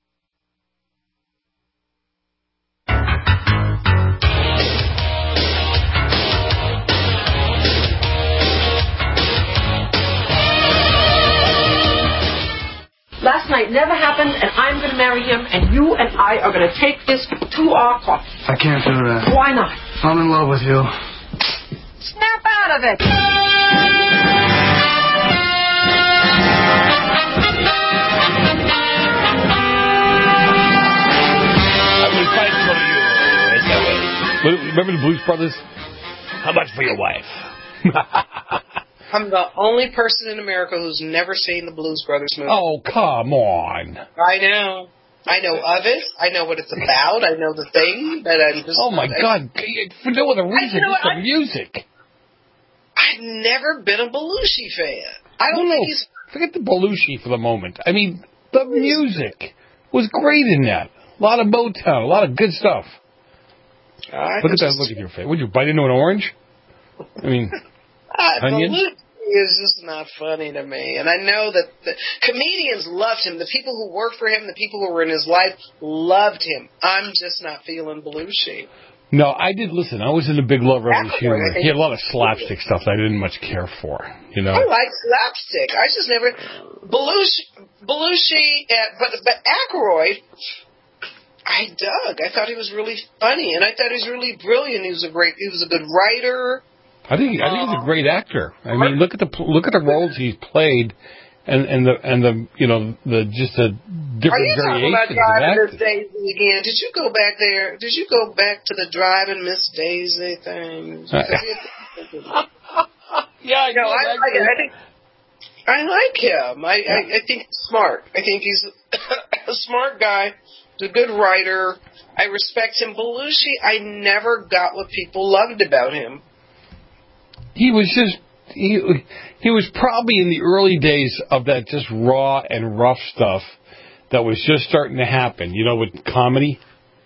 Last night never happened, and I'm going to marry him, and you and I are going to take this to our court. I can't do that. Why not? I'm in love with you. Snap out of it! I will fight for you. Yes, I will. Remember the Blues Brothers? How much for your wife? I'm the only person in America who's never seen the Blues Brothers movie. Oh, come on. I know. I know of it. I know what it's about. I know the thing, but I'm just... Oh, my I, God. For no other reason, I, you know just the I, music. I've never been a Belushi fan. I don't no, think no. he's... Forget the Belushi for the moment. I mean, the music was great in that. A lot of Motown, a lot of good stuff. I look at just, that look at your face. Would you bite into an orange? I mean, uh, onion? Belushi is just not funny to me. And I know that the comedians loved him. The people who worked for him, the people who were in his life, loved him. I'm just not feeling Belushi. No, I did listen. I was in a big lover of his humor. He had a lot of slapstick stuff that I didn't much care for. You know, I like slapstick. I just never Belushi, Belushi, uh, but but Aykroyd, I dug. I thought he was really funny, and I thought he was really brilliant. He was a great. He was a good writer. I think I think he's a great actor. I mean, look at the look at the roles he's played, and and the and the you know the just the different Are you talking about variations Driving of Miss Daisy again? Did you go back there? Did you go back to the Driving Miss Daisy thing? Yeah, I no, know. I, I, I think I like him. I, I I think he's smart. I think he's a smart guy. He's a good writer. I respect him. Belushi, I never got what people loved about him. He was just, he he was probably in the early days of that just raw and rough stuff that was just starting to happen, you know, with comedy.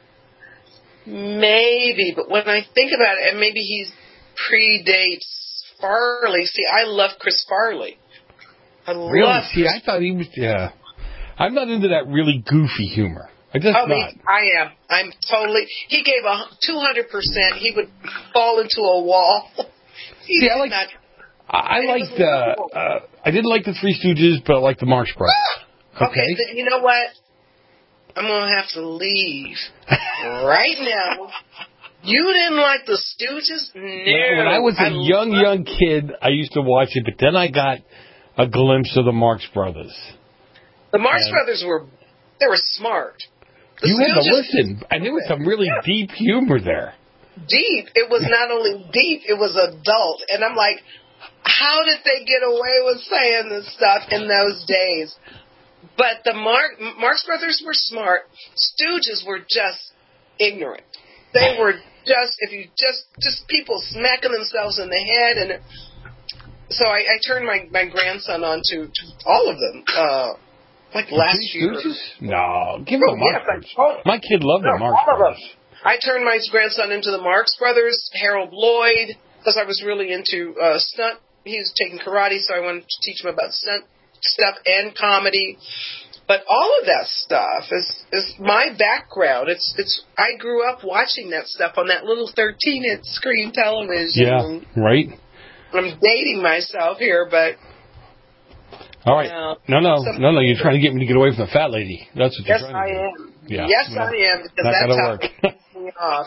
Maybe, but when I think about it, and maybe he predates Farley. See, I love Chris Farley. I Really? love See, Chris I thought he was, yeah. I'm not into that really goofy humor. I just oh, not. me, I am. I'm totally. He gave a two hundred percent. He would fall into a wall. He See, I like. not, I liked. Uh, uh, I didn't like the Three Stooges, but I liked the Marx Brothers. Okay, Okay. then you know what? I'm gonna have to leave right now. You didn't like the Stooges? No. When I was a I young, young kid, I used to watch it, but then I got a glimpse of the Marx Brothers. The Marx and Brothers were, they were smart. The you Stooges, had to listen, and there was some really yeah. deep humor there. Deep. It was not only deep, it was adult. And I'm like, how did they get away with saying this stuff in those days? But the Mar- Marx Brothers were smart. Stooges were just ignorant. They were just, if you just, just people smacking themselves in the head. And it, so I, I turned my, my grandson on to, to all of them, uh, like last year. No, give them oh, the Marx yes, Brothers. My kid loved no, the Marx Brothers. I turned my grandson into the Marx Brothers, Harold Lloyd, because I was really into uh, stunt. He was taking karate, so I wanted to teach him about stunt stuff and comedy. But all of that stuff is is my background. It's it's I grew up watching that stuff on that little thirteen inch screen television. Yeah, right. I'm dating myself here, but all right. Uh, no, no, no, no. You're trying to get me to get away from the fat lady. That's what you're yes, trying to do. I am. Yeah, yes, no, I am. Because not that's how work. it gets me off.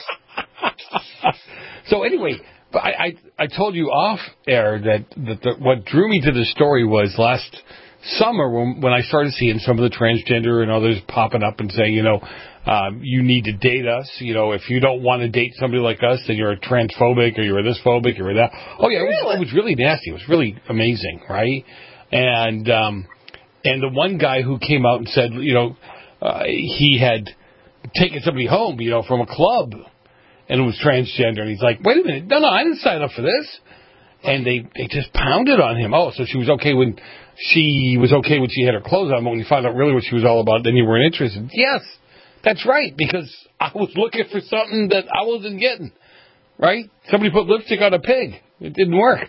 So anyway, I, I I told you off air that that the, what drew me to the story was last summer when when I started seeing some of the transgender and others popping up and saying, you know, um, you need to date us. You know, if you don't want to date somebody like us, then you're a transphobic or you're a this phobic or that. Oh yeah, it was, it was really nasty. It was really amazing, right? And um, and the one guy who came out and said, you know, uh, he had taken somebody home, you know, from a club, and it was transgender, and he's like, wait a minute, no, no, I didn't sign up for this. And they, they just pounded on him. Oh, so she was okay when she was okay when she had her clothes on, but when you find out really what she was all about, then you weren't interested. Yes, that's right, because I was looking for something that I wasn't getting, right? Somebody put lipstick on a pig. It didn't work.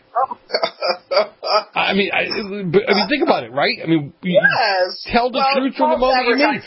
I mean, I, I mean, think about it, right? I mean, yes. Tell the well, truth from the moment you meet.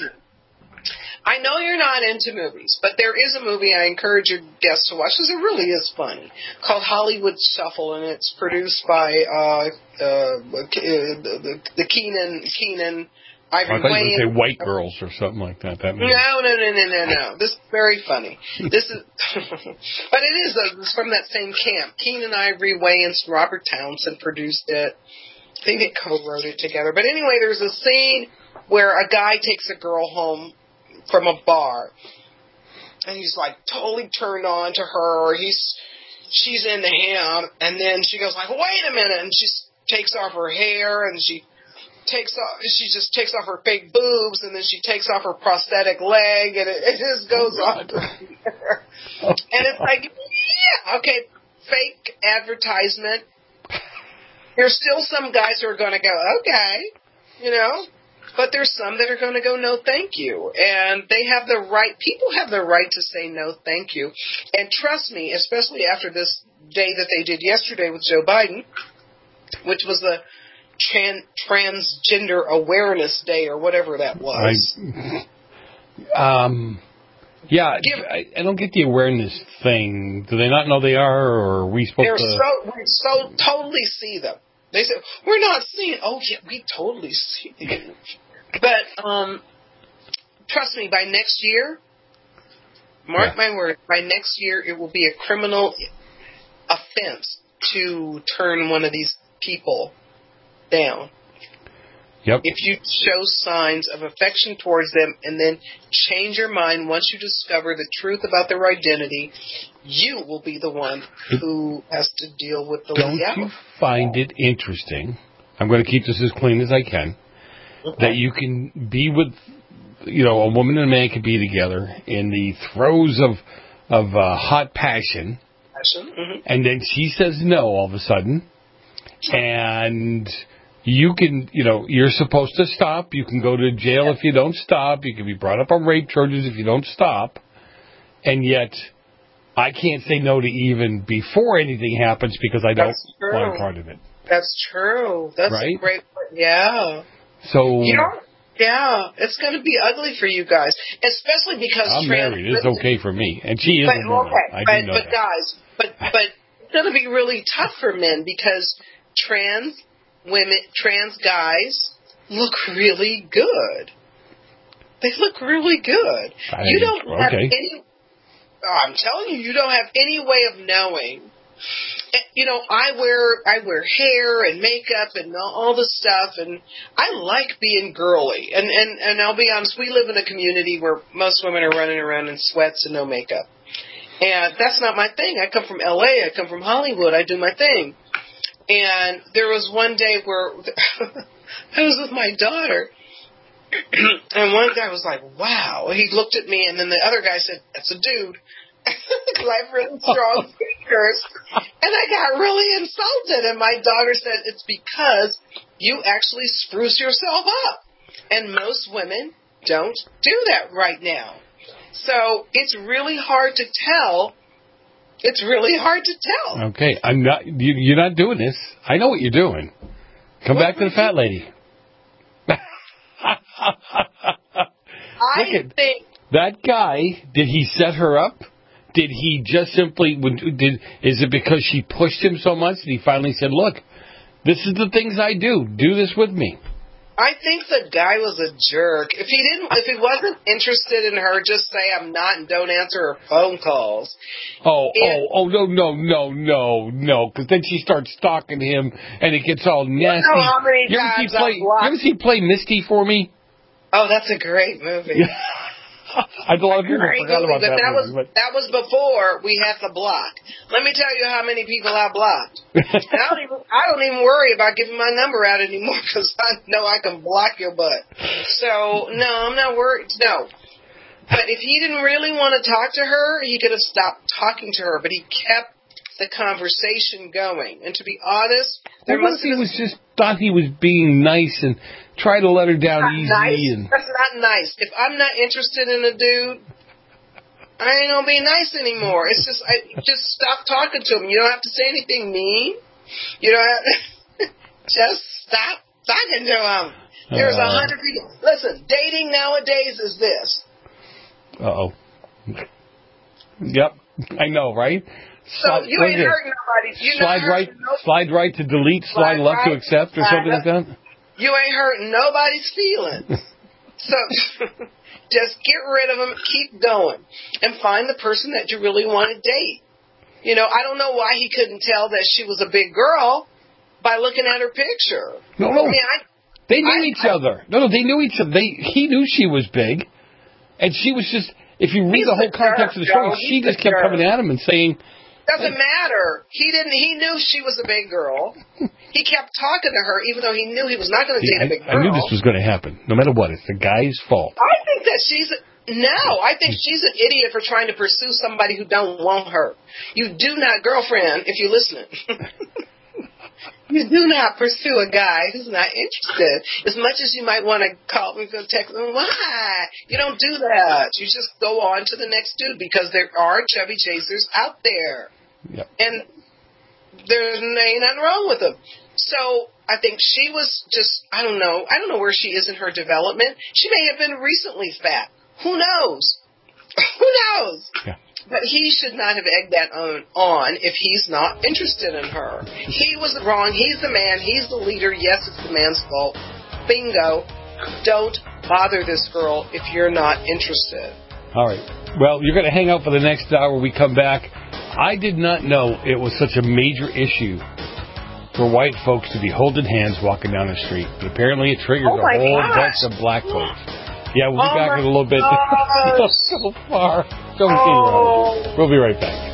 I know you're not into movies, but there is a movie I encourage your guests to watch because it really is funny, called Hollywood Shuffle, and it's produced by uh, uh, the, the, the Keenan Keenan Ivory I thought Wayans. you would say White Girls or something like that. That movie. No, no, no, no, no, no. This is very funny. This is, but it is a, it's from that same camp. Keenan Ivory Wayans, Robert Townsend produced it. I think they co-wrote it together. But anyway, there's a scene where a guy takes a girl home from a bar, and he's like totally turned on to her, or he's she's into him, and then she goes like, wait a minute, and she takes off her hair, and she takes off she just takes off her fake boobs, and then she takes off her prosthetic leg, and it, it just goes on from there. And it's like, yeah, okay, fake advertisement. There's still some guys who are going to go, okay, you know. But there's some that are going to go, no, thank you. And they have the right, people have the right to say no, thank you. And trust me, especially after this day that they did yesterday with Joe Biden, which was the tran- Transgender Awareness Day or whatever that was. I, um, yeah, I, I don't get the awareness thing. Do they not know they are, or are we supposed they're to? So, we so totally see them. They said, we're not seeing, oh, yeah, we totally see you. But, um, trust me, by next year, mark yeah. my word, by next year it will be a criminal offense to turn one of these people down. Yep. If you show signs of affection towards them and then change your mind once you discover the truth about their identity, you will be the one who has to deal with the Don't reality. you find it interesting? I'm going to keep this as clean as I can. Okay. That you can be with, you know, a woman and a man can be together in the throes of of uh, hot passion, passion. Mm-hmm. And then she says no all of a sudden, and you can, you know, you're supposed to stop. You can go to jail if you don't stop. You can be brought up on rape charges if you don't stop, and yet I can't say no to even before anything happens because I don't want part of it. That's true. That's right? a great point. Yeah. So you know, Yeah, it's going to be ugly for you guys, especially because I'm trans married. It's women- okay for me, and she is But a woman. okay, I but do know but that. guys, but but it's going to be really tough for men because trans women, trans guys look really good. They look really good. I- you don't have okay. any. Oh, I'm telling you, you don't have any way of knowing. Eh, You know, I wear I wear hair and makeup and all, all this stuff, and I like being girly. And, and and I'll be honest, we live in a community where most women are running around in sweats and no makeup, and that's not my thing. I come from L A. I come from Hollywood. I do my thing. And there was one day where I was with my daughter, and one guy was like, "Wow." He looked at me, and then the other guy said, "That's a dude." Because I have really strong fingers. And I got really insulted. And my daughter said, it's because you actually spruce yourself up. And most women don't do that right now. So it's really hard to tell. It's really hard to tell. Okay, I'm not. You, you're not doing this. I know what you're doing. Come back to the fat lady. I Look at think that guy. Did he set her up? Did he just simply? Did is it because she pushed him so much that he finally said, "Look, this is the things I do. Do this with me." I think the guy was a jerk. If he didn't, if he wasn't interested in her, just say I'm not and don't answer her phone calls. Oh, And- oh, oh, no, no, no, no, no, because then she starts stalking him, and it gets all nasty. know how many you, ever see times I've play, you blocked- ever see Play Misty for me? Oh, that's a great movie. I know a lot of people Great forgot movie, about but that, that was movie. But that was before we had the block. Let me tell you how many people I blocked. And I don't even I don't even worry about giving my number out anymore because I know I can block your butt. So no, I'm not worried. No, but if he didn't really want to talk to her, he could have stopped talking to her. But he kept the conversation going. And to be honest, there what must if he was just thought he was being nice and tried to let her down easy? nice. And That's not nice. If I'm not interested in a dude, I ain't gonna be nice anymore. It's just I just stop talking to him. You don't have to say anything mean. You don't have just stop talking to him. There's a Uh. hundred people. Listen, dating nowadays is this. uh oh. Yep, I know, right? So Slide- you what ain't is it? hurting nobody. You're Slide not right, hurting nobody. slide right to delete, slide, Slide left to right, accept, or slide something like left. that. You ain't hurting nobody's feelings. So just get rid of them, keep going, and find the person that you really want to date. You know, I don't know why he couldn't tell that she was a big girl by looking at her picture. No, no. I mean, I, They knew I- each other. No, no, they knew each other. They, he knew she was big, and she was just. If you read He's the whole a context of the jerk, story, Joe. she He's just a kept jerk. coming at him and saying, doesn't matter. He didn't. He knew she was a big girl. He kept talking to her, even though he knew he was not going to See, date a big I, I girl. knew this was going to happen. No matter what, it's the guy's fault. I think that she's no. I think she's an idiot for trying to pursue somebody who don't want her. You do not, girlfriend, if you're listening. You do not pursue a guy who's not interested. As much as you might want to call me or text me, why? You don't do that. You just go on to the next dude because there are chubby chasers out there. Yep. And there's ain't nothing wrong with them. So I think she was just, I don't know, I don't know where she is in her development. She may have been recently fat. Who knows? Who knows? Yeah. But he should not have egged that on, on if he's not interested in her. He was wrong. He's the man. He's the leader. Yes, it's the man's fault. Bingo. Don't bother this girl if you're not interested. All right. Well, you're going to hang out for the next hour when we come back. I did not know it was such a major issue for white folks to be holding hands walking down the street. But apparently it triggers Oh a my whole gosh. bunch of black folks. Yeah, we'll be Oh back my in a little bit. gosh. So far. Don't Oh. see you. We'll be right back.